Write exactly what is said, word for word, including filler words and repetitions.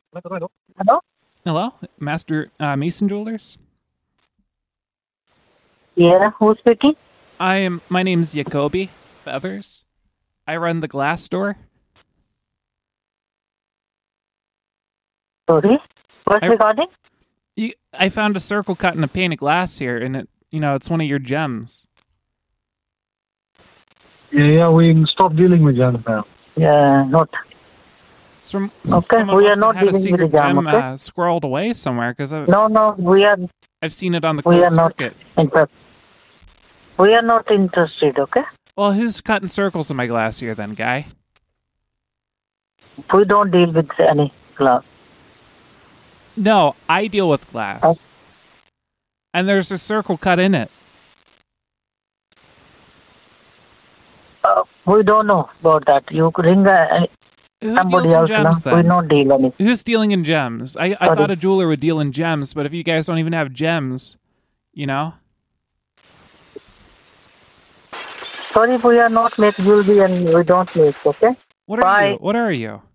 Hello? Hello? Master uh, Mason Jewelers? Yeah, who's speaking? I am, my name's Jacoby Feathers. I run the glass store. Sorry? What's I- regarding? You, I found a circle cut in a pane of glass here, and it, you know, it's one of your gems. Yeah, yeah, we stopped dealing with gems now. Yeah, not. It's from, Okay, someone we must are have not had a dealing with secret the gem, gem okay? uh, squirreled away somewhere, because I've, No, no, we are, I've seen it on the we closed are not circuit. interested. We are not interested, okay? Well, who's cutting circles in my glass here then, guy? We don't deal with any glass. No, I deal with glass. Oh. And there's a circle cut in it. Uh, we don't know about that. You could ring uh, Who somebody deals in else, gems, no? We then? not deal any. Who's dealing in gems? I, I Sorry. thought a jeweler would deal in gems, but if you guys don't even have gems, you know? Sorry, we are not make jewelry and we don't make, okay? What are Bye. you? What are you?